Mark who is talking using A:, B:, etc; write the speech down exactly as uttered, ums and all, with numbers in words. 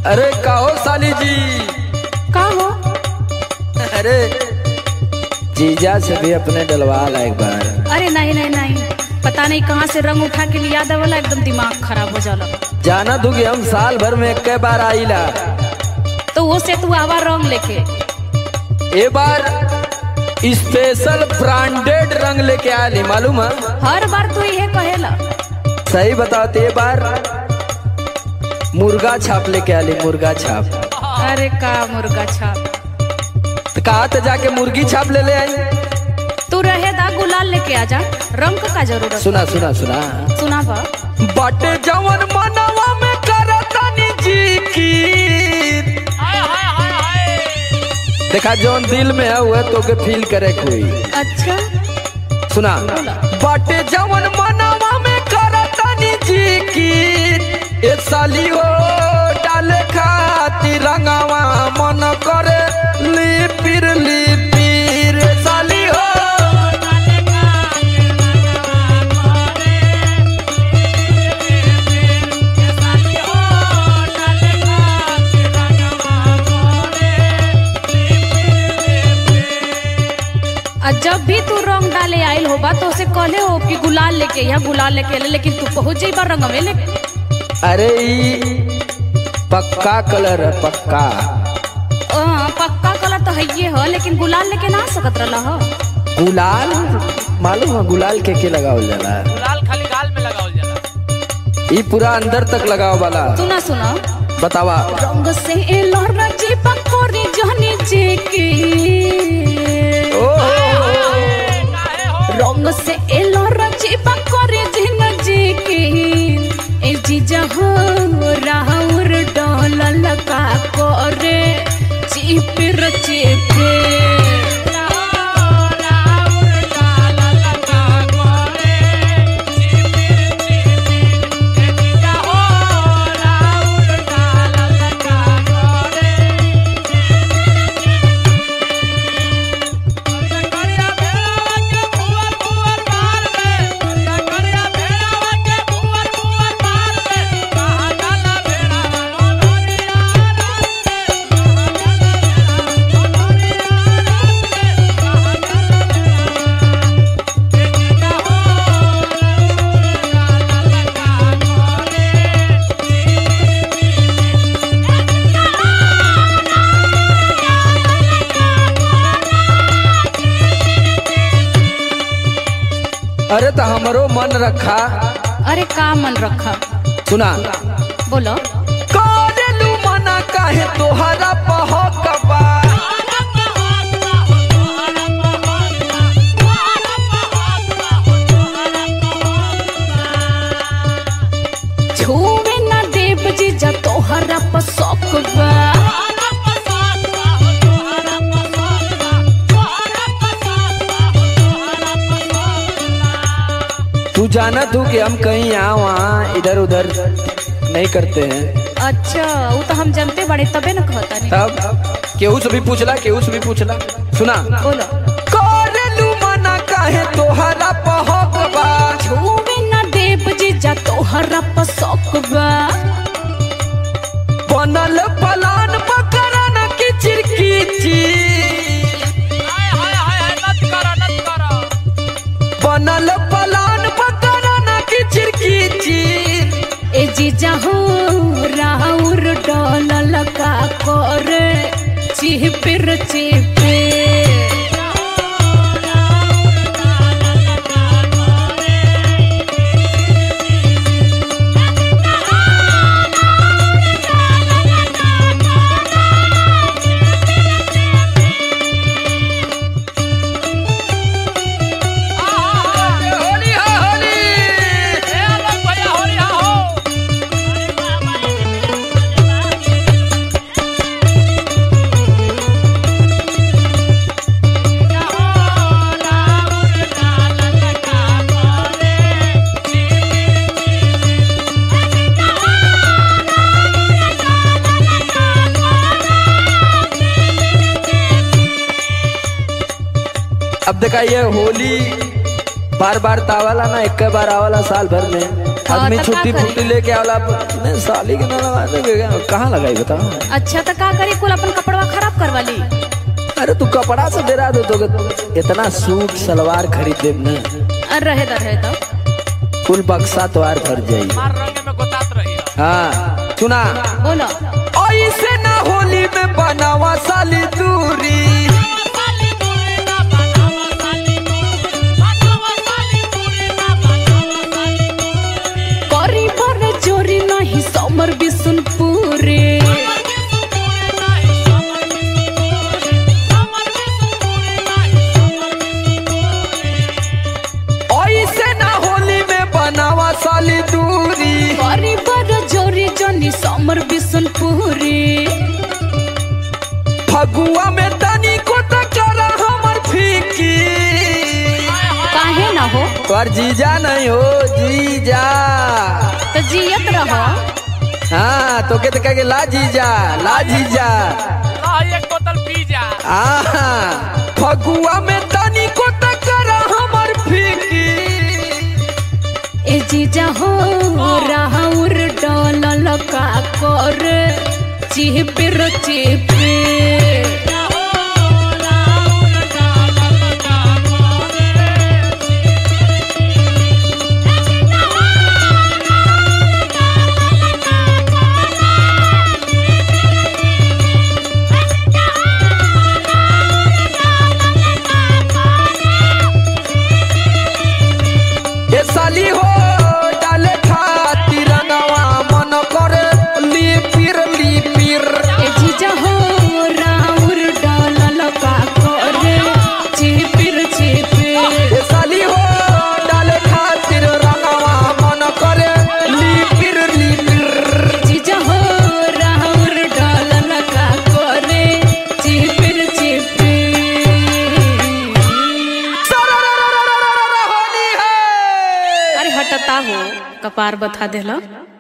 A: अरे कहो साली जी।
B: का हो?
A: अरे जीजा से भी अपने डलवा ला एक बार।
B: अरे नहीं नहीं नहीं, पता नहीं कहाँ से रंग उठा के लिया देवला, एकदम दिमाग खराब हो जाला।
A: जाना तू कि हम साल भर में एक बार आईला,
B: तो वो से तू आवा रंग लेके।
A: ए बार स्पेशल ब्रांडेड रंग लेके आली, मालूम है?
B: हर बार तू ये कहेला।
A: सही बताओ तो ये बार मुर्गा छाप लेके आली, मुर्गा छाप।
B: अरे का मुर्गा छाप?
A: तो कहा तो जाके मुर्गी छाप ले ले आई।
B: तू रहे दा गुलाल लेके आ जा, रंग का जरूरत।
A: सुना सुना सुना
B: सुना बा।
A: बाटे जवन मनवा में करतानी जी की, देखा जौन दिल में है वह तो के फील करे कोई।
B: अच्छा
A: सुना, बाटे जवन मनवा में करतानी जी की, ए साली हो डाले खाती रंगवा मन करे लिपिर लिपिर, साली हो
B: जब भी तू रंग डाले आयल होगा तो उसे कहले हो कि गुलाल लेके या गुलाल लेके ले, लेकिन तू पहुंच जाई बार रंगवे लेके।
A: अरे ई पक्का कलर है, पक्का।
B: आ, पक्का कलर तो है ये हो, लेकिन गुलाल लेके ना सकत रहा हो।
A: गुलाल मालूम है गुलाल के के लगावल जाला?
C: गुलाल खाली गाल में लगावल जाला।
A: ई पूरा अंदर तक लगाव वाला।
B: सुना सुना
A: बतावा।
B: रंग से लोहरा जी पकोरी जहनी जी की, रंग से लोहरा जी पकोरी जहनी जी की, ए जीजा हो राहुर डोल लगा करे चिपिर चिपे।
A: अरे तो हमरो मन रखा।
B: अरे का मन रखा?
A: सुना
B: बोलो।
A: करेलू मना काहे तोहरा पहकबा,
B: छुवे ना देव जीजा तोहरा पसकबा।
A: तू जाना तू कि हम कहीं यहाँ वहाँ इधर उधर नहीं करते हैं।
B: अच्छा वो तो हम जानते बड़े तबे न कहता नहीं।
A: तब केहू से भी पूछला, केहू से भी पूछला। सुना,
B: बोलो।
A: करेलू मना काहे तोहरा पहकबा,
B: छुवे ना देव जीजा तोहरा पसकबा।
A: बनल पलान पकड़ा न किचिर किचिर, बनल पलान पकड़ा न किचिर किचिर,
B: ए जीजा हो राउर डोल लगा करे चिपिर चिपे। अब देखा ये होली बार बार तावाला ना, एक बार आवाला साल भर में। हाँ,
A: आदमी
B: तो का
A: छुट्टी
B: करी?
A: फुट्टी लेके आवला नहीं साली के ना लगा देगा कहाँ लगाई बताओ।
B: अच्छा तो का करी कुल अपन कपड़वा खराब करवा ली।
A: अरे तू कपड़ा से डेरा दो तो इतना सूट सलवार खरीद दे ना
B: अरे रहे दा रहे दा
A: कुल बक्सा तोहार भर जाई।
C: मार रंग में गोतात रही है।
A: हाँ सुना
B: बोलो
A: ऐसे ना होली में बनावा साली दूरी
B: करी पर चोरी नहीं समर बिसुनपुरे
A: ऐसे ना होली में बनावा साली दूरी
B: करी पर चोरी जनी समर बिसुनपुरे
A: फगुआ में तनी को टकरा हमर फीकी
B: काहे ना हो
A: पर जीजा नहीं हो जीजा
B: तो जियत रहो।
A: हाँ तो कहते कहे ला जीजा ला जीजा
C: ला एक बोतल पी जा।
A: हाँ फगुआ में तनी को टकरा हमर फीकी
B: ए जीजा हो राहुर डोलल का कर चिपिर चिपे
A: ये साली हो डाले खातिर रंगवा मन करे लीपिर लीपिर
B: ए जीजा हो राहुर डोलल का कर चिपिर चिपे
A: ये साली हो डाले खातिर रंगवा मन करे लीपिर लीपिर
B: जीजा हो राहुर डोलल का कर चिपिर चिपे
A: होली है।
B: अरे हटता हो कपार बता देला।